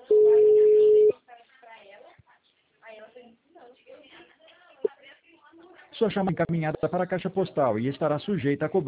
Sua chamada encaminhada para a caixa postal e estará sujeita a cobrança.